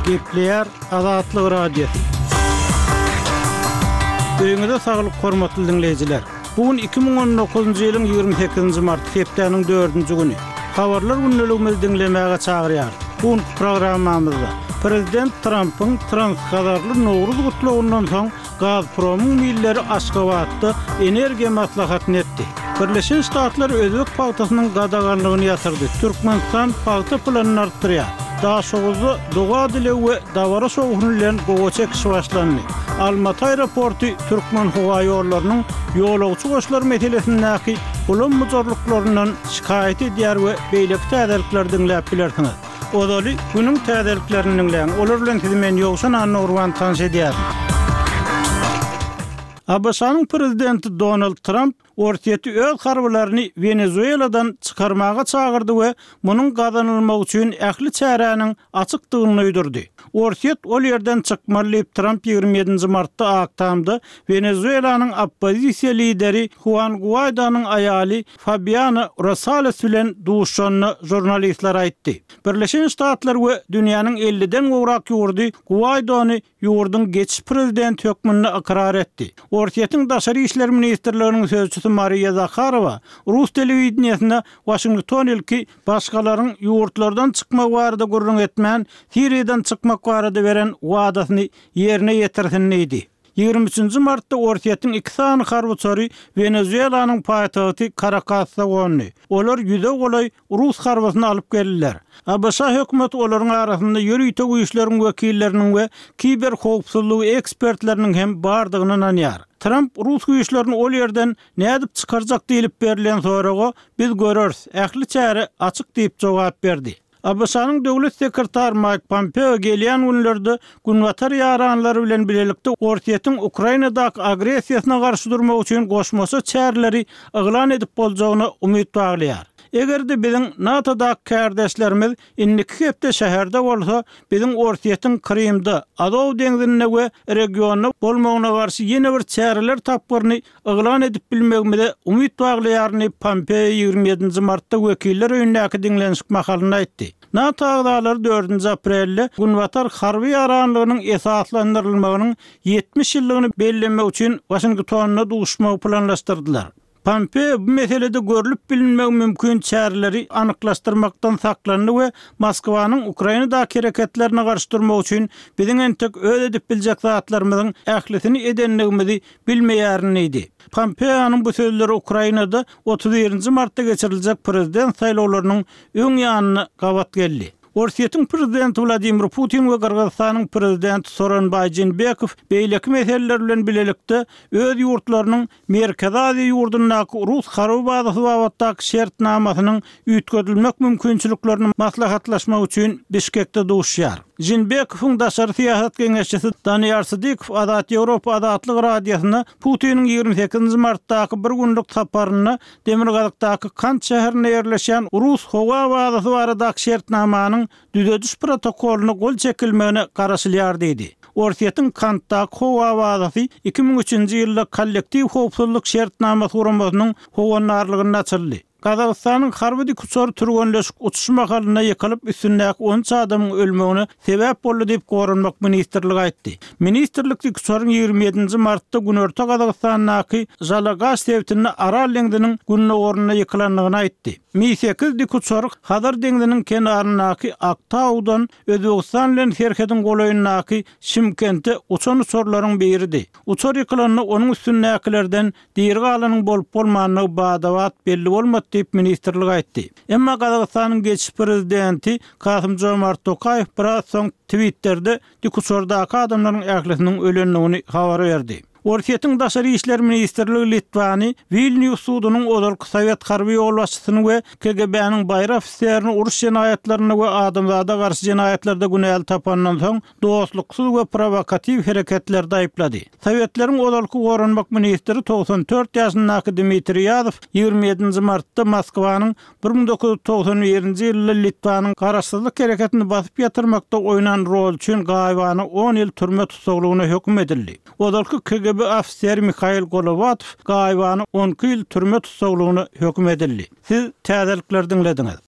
Gepleyer Azatlyk Radiosu. Öňüňizde saglyk hormatly dinleýijiler. Bugün 2019-njy ýylyň 28-nji mart hepdeniň 4-nji güni. Habarlar günneligimizi dinlemäge çagyrýar. Bu programmamyzda Prezident Trump'ın transgadarly Nowruz gutlawynyň soň Gazpromyň milleri Aşgabatda energiýa maslahatyny etdi. Birleşen Ştatlar özlük pagtasynyň gadaganlygyny ýatyrdy. Türkmenistan pagta planını artdyrýar. Daha soğuzu doğa dili ve davara soğunulan goğaçek başlandı. Almatı aeroportu Türkmen hava yollarının yolauçu koşular meselesindeki bulun muzorluklarından şikayet ediyar ve beylik tədirliklerden läpilersiniz. Odalı günün tədirliklerinin län olurlan tizimen yoksan anna urvan tans ediyar. ABS'nın prezidenti Donald Trump ortaya öz harbylaryny Venezuela'dan çıkarmaga çağırdı we munun gadanylmagy üçin ähli çäräniň açykdygyny öýdürdi. Ortaya ol yerden çykmaly Trump 27 martda aktamda Venezuela'nın oppozisiýa lideri Juan Guaido'nun aýaly Fabiana Rosales bilen duşanyny jurnalistler aýtdy. Birleşen Ştatlar we dünýäniň 50-den gowrak ýurdy Guaido'ny ýurdun geçiş prezident hökmüne akrar etdi. Ortaýatyň daşary işler ministrliginiň sözçüsü Maria Zakharova Rus telewizionyasynda Washington ilki başgalaryň ýurtlardan çykmak barada gurrun etmän, Siriýadan çykmak barada beren wadasyny ýerine ýetirsin diýdi. 23 martda ortaýatyň 2 sany harbyçary Venezuela'nın paýtagty Caracas'a gönni. Olar ýüze golay Rus harbysyny alyp geldiler. ABS hökümeti olaryň arasynda ýürüýte güýçleriň wekilleriniň we kiber howpsuzlygy ekspertleriniň hem bardygyny anýar. Trump Rus güýçlerini ol yerden nädip çykarjak diýilip berilen soraga biz görürs, ähli çäre açyk diýip jogap berdi. ABS'nın döwlet sekretary Mike Pompeo gelýän günlerde Günwatar ýaranlary bilen bilelikde ortaýatyň Ukrainadaky agresiýasyna garşy durmak üçin goşmasy çäreleri eglan edip boljagyna umyt baglaýar. Egerde biziň NATO'daky kardeşlerimiz indiki hepde şäherde bolsa, biziň ortaýatyň Krymda, Azow deňzine we regiona bolmagyna garşy ýene bir çäreler tapgyryny eglan edip bilmegimizde umyt baglaýaryny Pompeo 27 martda wekiller öýündäki diňlenşik mahalyny aýtdy. NATO agdalary 4 aprelde Günwatar harby ýaranlygynyň esaslandyrylmagynyň 70 ýyllygyny bellemek üçin Washingtonda duşmagy planlaşdyrdylar. Pompeo bu meselede görülüp bilinmek mümkün çäreleri anyklaşdyrmakdan saklandy we Moskwanyň Ukrainadaky hereketlerine garşy durmak üçin biziň entek öz edip biljek zatlarymyzyň ählisini edenligimizi bilmeýärini diýdi. Pompeo'nun bu sözleri Ukrainada 31 martda geçiriljek prezident saýlawlarynyň öň ýanyna gabat geldi. Ortaýatyň prezidenti Vladimir Putin we Kırgızstanyň prezidenti Soronbay Jeenbekov beýleki meseleler bilen bilelikde öz ýurtlarynyň Merkezi Aziýa ýurdundaky Rus harby bazasy babatdaky şertnamasynyň üýtgedilmek mümkinçiliklerini maslahatlaşmak üçin Bişkekde duşýar. Jeenbekowyň daşary siýasat geňeşçisi Danyar Sydykov Azat Ýewropa Azatlyk Radiosyna Putiniň 28 martdaky bir günlük saparyny Demirgazykdaky Kant şäherine ýerleşen Rus howa bazasy baradaky şertnamanyň düzediş protokoluny gol çekilmegine garaşylýar diýdi. Ortaýatyň Kantdaky howa bazasy 2003-nji ýylda kollektiw howpsuzlyk şertnamasy guramasynyň howanarlygyny açyldy. Kazakstanyň harby dikuçary türgenleşik uçuşma halyna ýykylyp üstündäki 13 adamyň ölmegine sebäp boldy diýip gorunmak ministrligi aýtdy. Ministrlik dikuçaryň 27 martda Günorta Kazakstanyň Zalagaz täwtini Aral deňdiniň günne orunyna ýykylanlygyny aýtdy. Mi-8 dikuçary Hadar deňdiniň kenaryndaky Aktaudan Özbegistan bilen herkedin golaýyndaky Şimkentde uçan uçurlaryň biridi. Uçur ýykylanyny onuň üstündäkilerden diýeri galanyň bolup bolmanyny badawat belli bolmady diýip ministrlik aýtdy. Emma Kazakstanyň geçiş prezidenti Kasym-Jomart Tokayew biraz soň Twitter'de dikuçardaky adamlaryň ählisiniň ölenligini habar berdi. Ortaýatyň daşary işler ministrligi Litvany Vilnius sudunyň olarky Sowet harby ýolbaşçysyny we KGB-niň baýra ofisiýerini uruş jenaýatlaryna we adamzada garşy jenaýatlarda günäl tapandan soň dostluksyz we provokativ hereketlerde aýplady. Sowetlerin olarky gorunmak ministri 94 ýaşyndaky Dmitri Yazov 27 martda Moskwanyň 1991-nji ýylda Litvanyň garaşsyzlyk hereketini basyp ýatyrmakda oýnan rol üçin gaýbany 10 ýyl türme tutsagylygyna hökm edildi. Olarky KGB ofisier Mikhail Golovatov gaýbany 10 ýyl türme tutsagylygyna hökm edildi. Siz täzelikler dinlediňiz.